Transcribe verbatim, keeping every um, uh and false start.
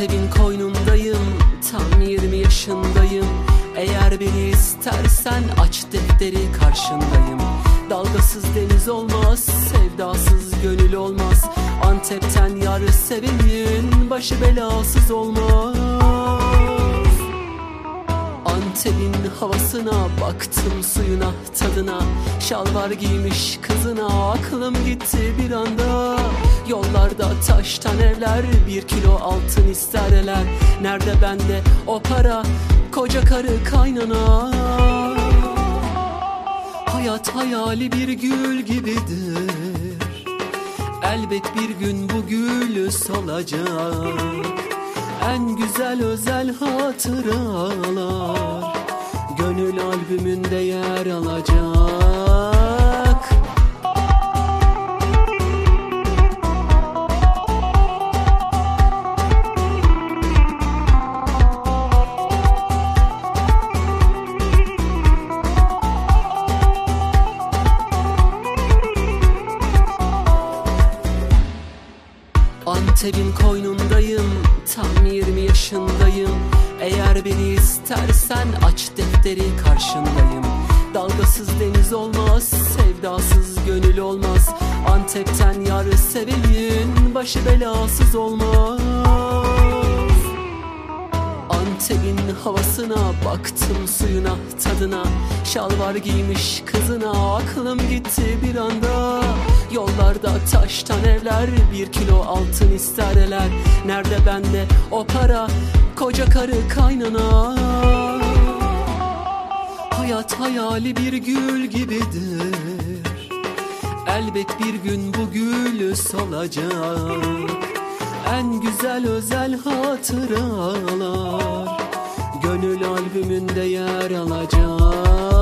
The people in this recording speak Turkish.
Antep'in koynundayım, tam yirmi yaşındayım. Eğer beni istersen aç defteri, karşındayım. Dalgasız deniz olmaz, sevdasız gönül olmaz. Antep'ten yar sevenin başı belasız olmaz. Antep'in havasına baktım, suyuna, tadına. Şalvar giymiş kızına aklım gitti bir anda. Yollarda taştan evler, bir kilo altın isterler. Nerede bende o para, koca karı kaynana? Hayat hayali bir gül gibidir. Elbet bir gün bu gül solacak. En güzel özel hatıralar gönül albümünde yer alacak. Antep'in koynundayım, tam yirmi yaşındayım. Eğer beni istersen aç defteri, karşındayım. Dalgasız deniz olmaz, sevdasız gönül olmaz. Antep'ten yar sevenin başı belasız olmaz. Antep'in havasına baktım, suyuna, tadına. Şalvar giymiş kızına aklım gitti bir anda. Yollarda taştan evler, bir kilo altın isterler. Nerede bende o para, koca karı kaynana? Hayat hayali bir gül gibidir. Elbet bir gün bu gül solacak. En güzel özel hatıralar gönül albümünde yer alacak.